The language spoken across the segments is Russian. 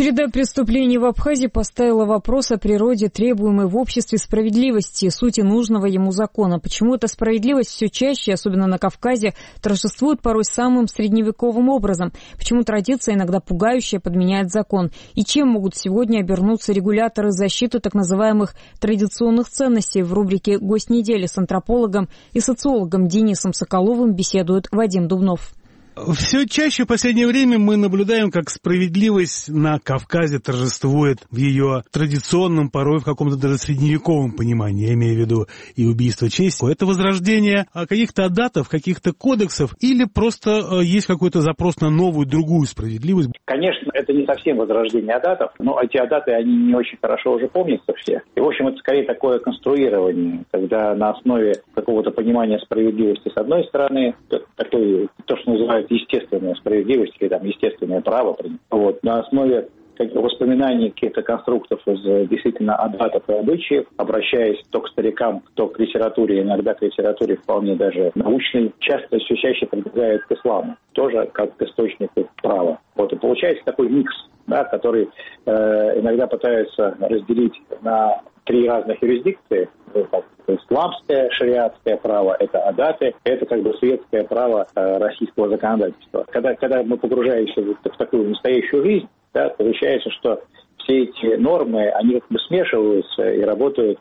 Череда преступлений в Абхазии поставила вопрос о природе требуемой в обществе справедливости, сути нужного ему закона. Почему эта справедливость все чаще, особенно на Кавказе, торжествует порой самым средневековым образом? Почему традиция, иногда пугающая, подменяет закон? И чем могут сегодня обернуться регуляторы защиты так называемых традиционных ценностей? В рубрике «Гость недели» с антропологом и социологом Денисом Соколовым беседует Вадим Дубнов. Все чаще в последнее время мы наблюдаем, как справедливость на Кавказе торжествует в ее традиционном, порой в каком-то даже средневековом понимании, я имею в виду и убийство чести. Это возрождение каких-то адатов, каких-то кодексов, или просто есть какой-то запрос на новую, другую справедливость? Конечно, это не совсем возрождение адатов, но эти адаты, они не очень хорошо уже помнятся все. И, в общем, это скорее такое конструирование, когда на основе какого-то понимания справедливости с одной стороны, такой, то, что называют естественная справедливость или там естественное право, вот, на основе воспоминаний каких-то конструктов из действительно адатов и обычаев, обращаясь то к старикам, то к литературе, иногда к литературе вполне даже научной, часто все чаще прибегает к исламу, тоже как к источнику права. Вот, и получается такой микс, да, который иногда пытаются разделить на три разных юрисдикции. Исламское, шариатское право, это адаты, это как бы светское право российского законодательства. Когда мы погружаемся в такую настоящую жизнь, да, получается, что все эти нормы, они как бы смешиваются и работают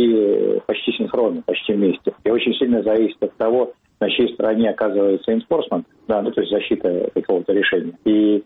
почти синхронно, почти вместе. И очень сильно зависит от того, на чьей стороне оказывается enforcement, да, ну, то есть защита какого-то решения, и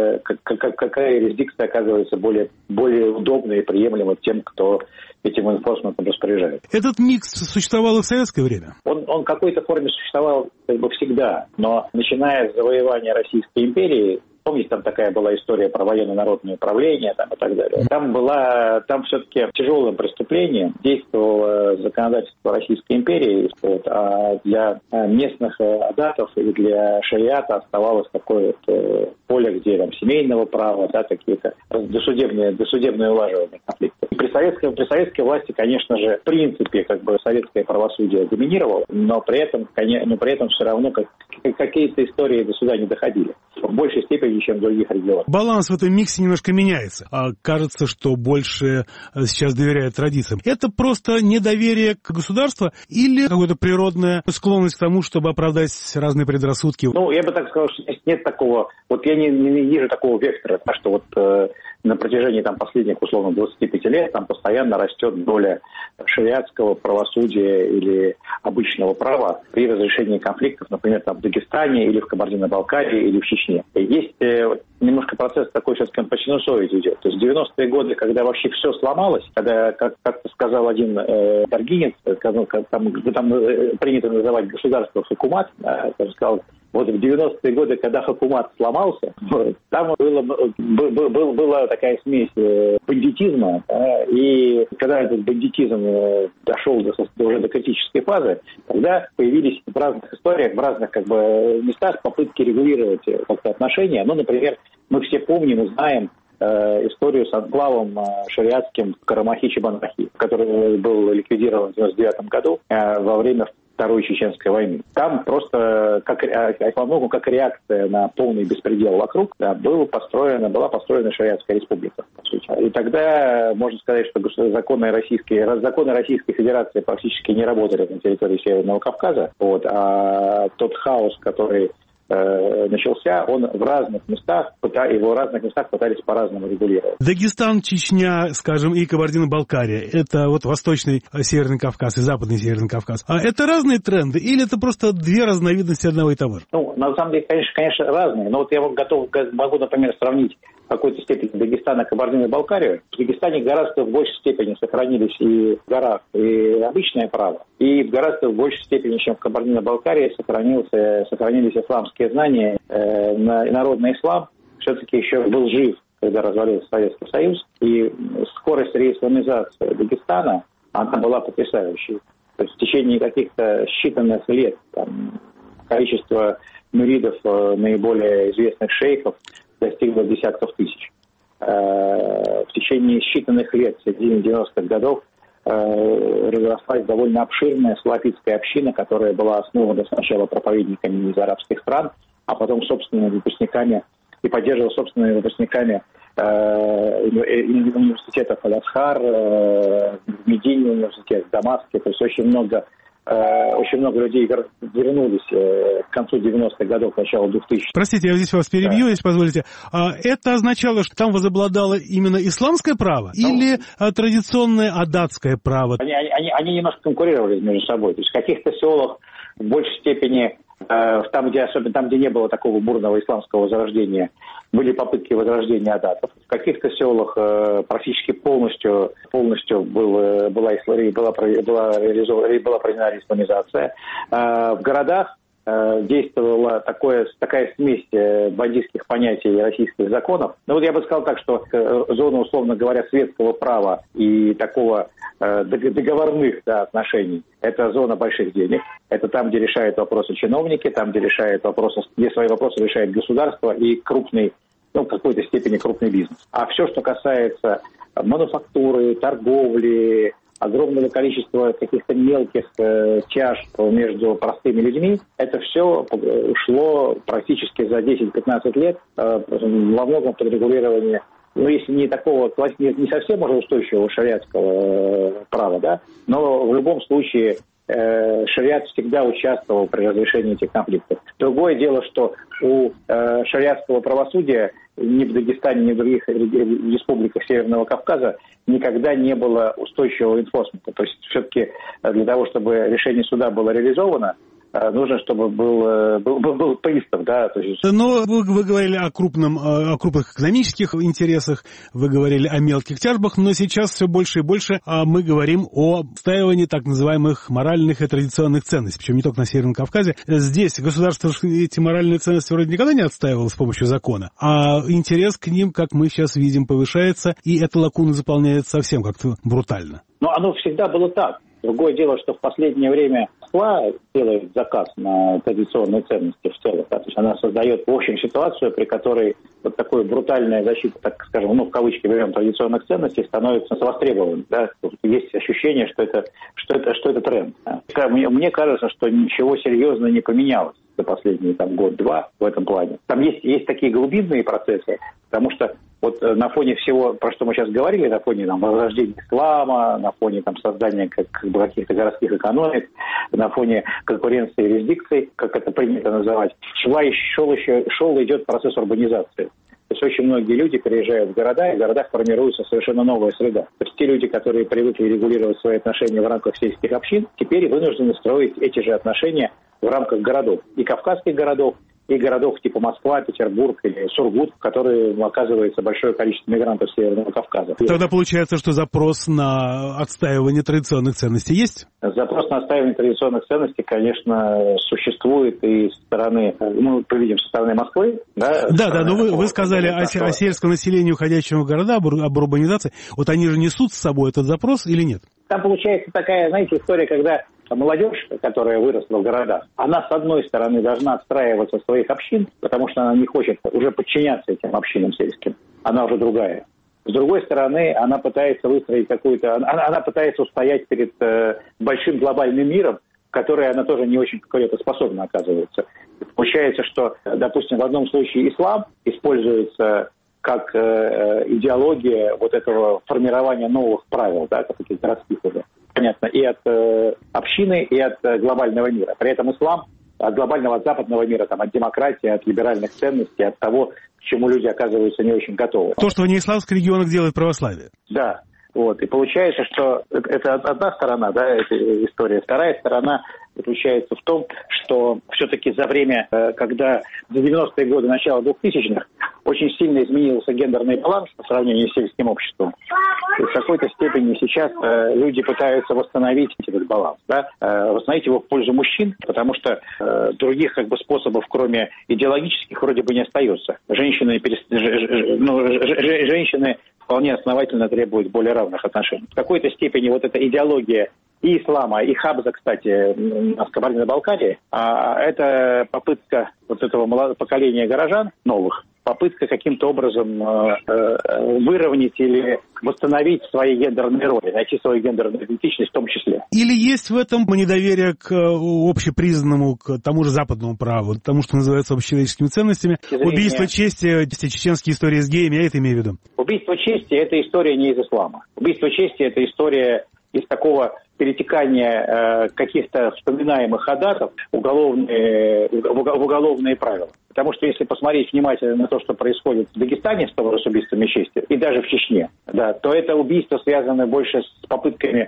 какая юрисдикция оказывается более удобной и приемлема тем, кто этим enforcement распоряжается. Этот микс существовал и в советское время? Он в какой-то форме существовал как бы всегда, но начиная с завоевания Российской империи, помните, там такая была история про военно-народное управление там, и так далее. Там все-таки тяжелым преступлением действовало законодательство Российской империи, вот, а для местных адатов и для шариата оставалось такое вот поле, где там семейного права, да, какие-то досудебное улаживание конфликтов. При советской власти, конечно же, в принципе, как бы советское правосудие доминировало, но при этом все равно какие-то истории до суда не доходили. В большей степени, чем в других регионах. Баланс в этом миксе немножко меняется. Кажется, что больше сейчас доверяют традициям. Это просто недоверие к государству или какая-то природная склонность к тому, чтобы оправдать разные предрассудки? Ну, я бы так сказал, что здесь нет такого... Вот я не вижу такого вектора, что вот на протяжении там последних, условно, 25 лет там постоянно растет доля шариатского правосудия или обычного права при разрешении конфликтов, например, там в Дагестане или в Кабардино-Балкарии или в Чечне. Есть немножко процесс такой сейчас по синусоиде идет. То есть в 90-е годы, когда вообще все сломалось, когда, как-то сказал один даргинец, там принято называть государство хакумат, сказал, вот в 90-е годы, когда хакумат сломался, там была такая смесь бандитизма, и когда этот бандитизм дошел уже до критической фазы, тогда появились в разных историях, в разных как бы местах попытки регулировать как-то отношения. Ну, например, мы все помним и знаем историю с анклавом шариатским в Карамахи-Чебанахи, который был ликвидирован в 1999 году во время Второй Чеченской войны. Там просто, во многом как реакция на полный беспредел вокруг, да, была построена шариатская республика, по сути. И тогда можно сказать, что законы Российской Федерации практически не работали на территории Северного Кавказа, вот, а тот хаос, который начался, он в разных местах пытались по-разному регулировать. Дагестан, Чечня, скажем, и Кабардино-Балкария, это вот восточный Северный Кавказ и западный Северный Кавказ. А это разные тренды или это просто две разновидности одного и того же? Ну, на самом деле, конечно, разные. Но вот я могу, например, сравнить в какой-то степени Дагестан и Кабардино-Балкарию. В Дагестане гораздо в большей степени сохранились и в горах и обычное право, и в гораздо в большей степени, чем в Кабардино-Балкарии, сохранились исламские знания. Народный ислам все-таки еще был жив, когда развалился Советский Союз, и скорость реисламизации Дагестана, она была потрясающей. То есть в течение каких-то считанных лет количество муридов наиболее известных шейхов достигло десятков тысяч. В течение считанных лет, в середине 90-х годов, разрослась довольно обширная салафитская община, которая была основана сначала проповедниками из арабских стран, а потом собственными выпускниками и поддерживала собственными выпускниками университетов Аль-Азхар, Медини университет, в Дамаске. То есть очень много людей вернулись к концу 90-х годов, началу 2000-х. Простите, я здесь вас перебью, если позволите. Это означало, что там возобладало именно исламское право или традиционное адатское право? Они немножко конкурировали между собой. То есть в каких-то селах в большей степени, особенно там, где не было такого бурного исламского возрождения, были попытки возрождения адатов. В каких-то селах практически полностью была проведена исламизация. В городах действовала такая смесь бандитских понятий и российских законов. Ну вот я бы сказал так, что зона, условно говоря, светского права и такого договорных отношений – это зона больших денег. Это там, где решают вопросы чиновники, там, где свои вопросы решает государство и крупный, в какой-то степени крупный бизнес. А все, что касается мануфактуры, торговли, огромного количества каких-то мелких тяж между простыми людьми, это все ушло практически за 10-15 лет во многом под регулирование, если не такого, не совсем уже устойчивого шариатского права, да, но в любом случае шариат всегда участвовал при разрешении этих конфликтов. Другое дело, что у шариатского правосудия ни в Дагестане, ни в других республиках Северного Кавказа никогда не было устойчивого инфорсмента. То есть все-таки для того, чтобы решение суда было реализовано, нужно, чтобы был пристав, да. То есть... Но вы говорили о крупных экономических интересах, вы говорили о мелких тяжбах, но сейчас все больше и больше мы говорим о отстаивании так называемых моральных и традиционных ценностей, причем не только на Северном Кавказе. Здесь государство эти моральные ценности вроде никогда не отстаивало с помощью закона, а интерес к ним, как мы сейчас видим, повышается, и эта лакуна заполняется совсем как-то брутально. Но оно всегда было так. Другое дело, что в последнее время Москва делает заказ на традиционные ценности в целом. Да? То есть она создает, в общем, ситуацию, при которой вот такая брутальная защита, так скажем, в кавычки берем, традиционных ценностей, становится востребованной. Да? Есть ощущение, что это тренд. Да? Мне кажется, что ничего серьезного не поменялось за последние год-два в этом плане. Там есть такие глубинные процессы, потому что вот на фоне всего, про что мы сейчас говорили, на фоне возрождения ислама, на фоне создания каких-то городских экономик, на фоне конкуренции юрисдикций, как это принято называть, идет процесс урбанизации. То есть очень многие люди переезжают в города, и в городах формируется совершенно новая среда. То есть те люди, которые привыкли регулировать свои отношения в рамках сельских общин, теперь вынуждены строить эти же отношения в рамках городов. И кавказских городов, и городов типа Москва, Петербург или Сургут, в которые оказывается большое количество мигрантов Северного Кавказа. Тогда получается, что запрос на отстаивание традиционных ценностей есть? Запрос на отстаивание традиционных ценностей, конечно, существует и со стороны, видим, со стороны Москвы. Да, но вы сказали о сельском населении, уходящем в города, об урбанизации. Вот они же несут с собой этот запрос или нет? Там получается такая, история, когда молодежь, которая выросла в городах, она, с одной стороны, должна отстраиваться в своих общин, потому что она не хочет уже подчиняться этим общинам сельским. Она уже другая. С другой стороны, она пытается выстроить она пытается устоять перед большим глобальным миром, в который она тоже не очень конкурентоспособна оказывается. Получается, что, допустим, в одном случае ислам используется как идеология вот этого формирования новых правил, да, таких городских уже. Понятно, и от общины, и от глобального мира. При этом ислам от глобального, от западного мира, от демократии, от либеральных ценностей, от того, к чему люди оказываются не очень готовы. То, что в неисламских регионах делает православие. Да. И получается, что это одна сторона, да, эта история. Вторая сторона заключается в том, что все-таки за время, когда за 90-е годы, начала 2000-х, очень сильно изменился гендерный баланс по сравнению с сельским обществом. И в какой-то степени сейчас люди пытаются восстановить этот баланс, да, восстановить его в пользу мужчин, потому что других способов, кроме идеологических, вроде бы не остается. Женщины вполне основательно требуют более равных отношений. В какой-то степени вот эта идеология и ислама, и Хабза, кстати, на Кабардино-Балкарии, это попытка вот этого поколения горожан новых попытка каким-то образом выровнять или восстановить свои гендерные роли, найти свою гендерную идентичность в том числе. Или есть в этом недоверие к общепризнанному, к тому же западному праву, к тому, что называется общечеловеческими ценностями? Убийство чести, чеченские истории с геями, я это имею в виду. Убийство чести – это история не из ислама. Убийство чести – это история из такого перетекания каких-то вспоминаемых адатов в уголовные правила. Потому что если посмотреть внимательно на то, что происходит в Дагестане с убийствами чести, и даже в Чечне, да, то это убийство связано больше с попытками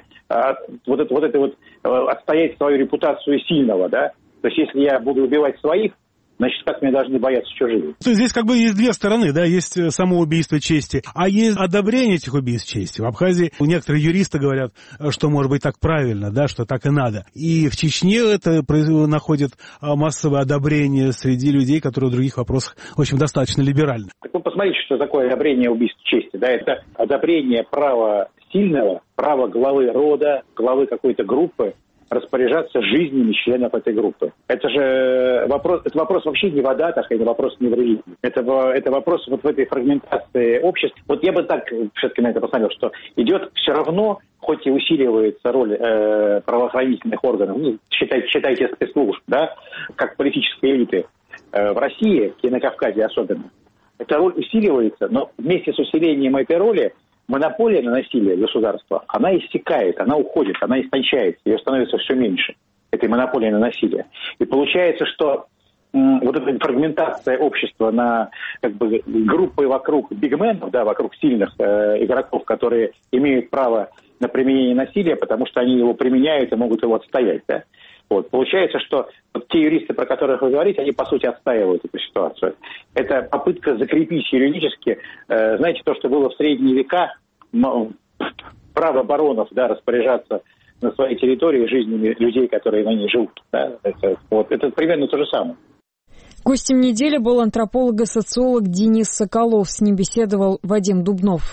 отстоять свою репутацию сильного, да. То есть если я буду убивать своих, значит, как мне должны бояться чужие? То есть здесь как бы есть две стороны, да, есть само убийство чести, а есть одобрение этих убийств чести. В Абхазии некоторые юристы говорят, что может быть так правильно, да, что так и надо. И в Чечне это находит массовое одобрение среди людей, которые в других вопросах, в общем, достаточно либеральны. Так вы посмотрите, что такое одобрение убийств чести, да, это одобрение права сильного, права главы рода, главы какой-то группы распоряжаться жизнями членов этой группы. Это же вопрос вообще не в адатах, и вопрос не в религии. Это вопрос вот в этой фрагментации общества. Вот я бы так все-таки на это посмотрел, что идет все равно, хоть и усиливается роль правоохранительных органов, считайте спецслужб, да, как политической элиты в России, и на Кавказе особенно. Эта роль усиливается, но вместе с усилением этой роли монополия на насилие государства, она иссякает, она уходит, она истончается, ее становится все меньше, этой монополии на насилие. И получается, что вот эта фрагментация общества на группы вокруг бигменов, да, вокруг сильных игроков, которые имеют право на применение насилия, потому что они его применяют и могут его отстоять, да. Вот. Получается, что вот те юристы, про которых вы говорите, они, по сути, отстаивают эту ситуацию. Это попытка закрепить юридически, знаете, то, что было в средние века, право баронов, да, распоряжаться на своей территории жизнями людей, которые на ней живут. Да. Это примерно то же самое. Гостем недели был антрополог и социолог Денис Соколов. С ним беседовал Вадим Дубнов.